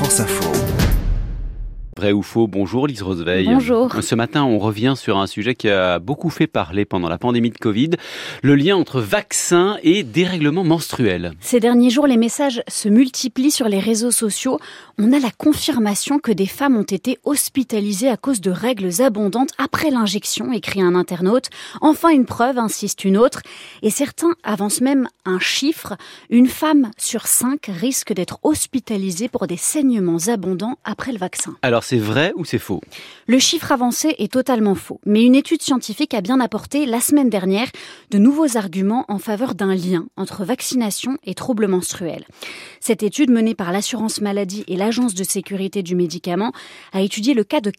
France Info. Vrai ou faux, bonjour Lise Roseveil. Bonjour. Ce matin, on revient sur un sujet qui a beaucoup fait parler pendant la pandémie de Covid, le lien entre vaccin et dérèglement menstruel. Ces derniers jours, les messages se multiplient sur les réseaux sociaux. On a la confirmation que des femmes ont été hospitalisées à cause de règles abondantes après l'injection, écrit un internaute. Enfin une preuve, insiste une autre. Et certains avancent même un chiffre. Une femme sur 5 risque d'être hospitalisée pour des saignements abondants après le vaccin. Alors c'est vrai ou c'est faux ? Le chiffre avancé est totalement faux, mais une étude scientifique a bien apporté la semaine dernière de nouveaux arguments en faveur d'un lien entre vaccination et troubles menstruels. Cette étude menée par l'assurance maladie et l'agence de sécurité du médicament a étudié le cas de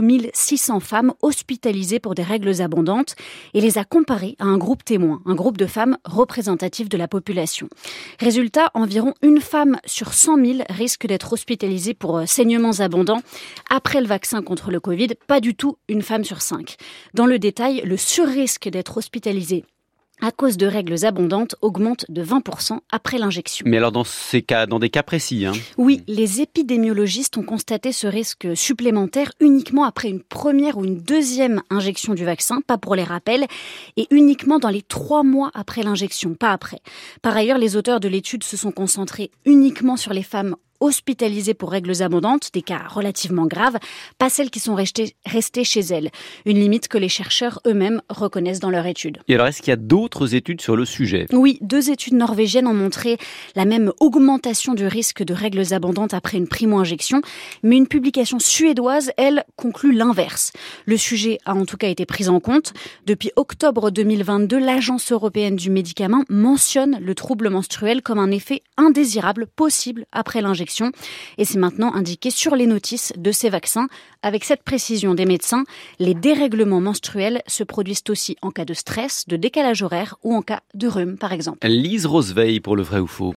4600 femmes hospitalisées pour des règles abondantes et les a comparées à un groupe témoin, un groupe de femmes représentatif de la population. Résultat, environ une femme sur 100 000 risque d'être hospitalisée pour saignements abondants après le vaccin contre le Covid, pas du tout une femme sur 5. Dans le détail, le surrisque d'être hospitalisé à cause de règles abondantes augmente de 20% après l'injection. Mais alors dans ces cas, dans des cas précis, Oui, les épidémiologistes ont constaté ce risque supplémentaire uniquement après une première ou une deuxième injection du vaccin, pas pour les rappels, et uniquement dans les 3 mois après l'injection, pas après. Par ailleurs, les auteurs de l'étude se sont concentrés uniquement sur les femmes hospitalisées pour règles abondantes, des cas relativement graves, pas celles qui sont restées chez elles. Une limite que les chercheurs eux-mêmes reconnaissent dans leur étude. Et alors est-ce qu'il y a d'autres études sur le sujet ? Oui, 2 études norvégiennes ont montré la même augmentation du risque de règles abondantes après une primo-injection, mais une publication suédoise, elle, conclut l'inverse. Le sujet a en tout cas été pris en compte. Depuis octobre 2022, l'Agence européenne du médicament mentionne le trouble menstruel comme un effet indésirable possible après l'injection. Et c'est maintenant indiqué sur les notices de ces vaccins. Avec cette précision des médecins, les dérèglements menstruels se produisent aussi en cas de stress, de décalage horaire ou en cas de rhume, par exemple. Lise Roseveil pour le vrai ou faux.